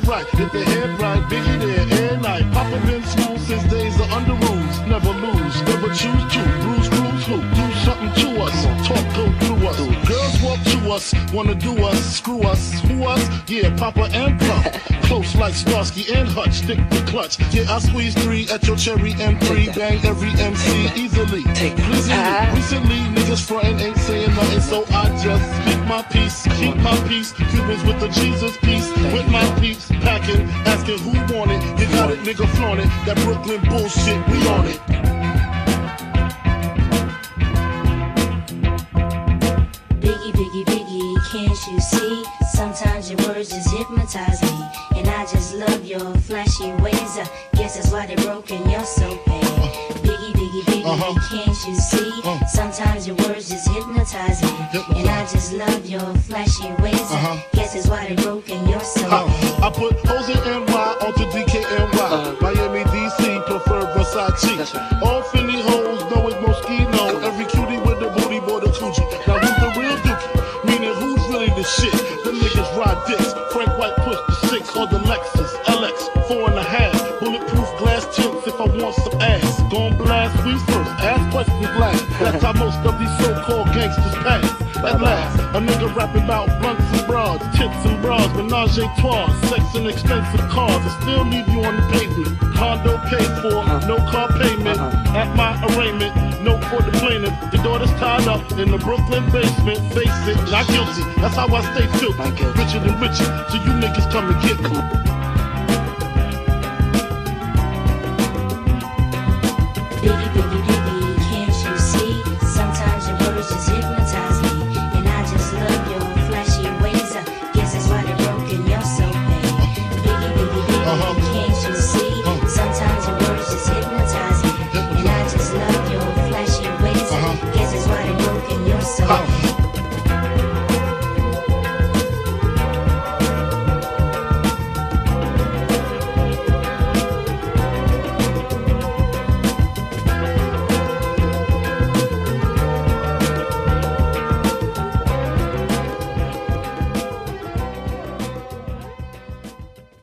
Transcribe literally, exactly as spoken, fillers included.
right, get the head right, Biggie there, air night. Papa been smooth since days of under rules. Never lose, never choose to. Bruise, cruise, who? Do something to us. Talk, go through us. Girls walk to us, wanna do us, screw us. Who us? Yeah, Papa and Pump. Close like Starsky and Hutch, stick the clutch. Yeah, I squeeze three at your cherry M three. Bang every M C easily. Pleasingly, recently, niggas frontin' ain't saying nothing, so I just speak my peace, keep my peace. Cubans with the Jesus peace, with my peeps packing, asking who want it. You got it, nigga, flaunt it. That Brooklyn bullshit, we on it. Biggie, Biggie, Biggie, can't you see? Sometimes your words just hypnotize me, and I just love your flashy ways. I guess that's why they're broken, you're so paid. Biggie, Biggie, Biggie, Uh-huh. can't you see? Uh. Sometimes your words just hypnotize me, Hypnotize. and I just love your flashy ways. Uh-huh. I guess that's why they're broken, you're so Uh, paid. I put Jose N Y onto D K N Y. Uh-huh. Miami, D C, prefer Versace. That's right. All Philly hoes know it's Moschino. Every cutie with the booty, boy, the coochie. Now who's the real dookie? Meaning who's really the shit? Them niggas ride dicks. Frank White push the six or the Lexus L X four and a half. Bulletproof glass tips if I want some ass. Gon' blast sweets first, ask questions last. That's how most of these so-called gangsters pass. At last, a nigga rapping about blunts and bras, tits and bras, menage a trois, sex and expensive cars. I still leave you on the pavement. Condo paid for, no car payment. At my arraignment, note for the plaintiff. Your daughter's tied up in the Brooklyn basement. Face it, not guilty. That's how I stay filthy. Not guilty. Richer than richer, so you niggas come and get me.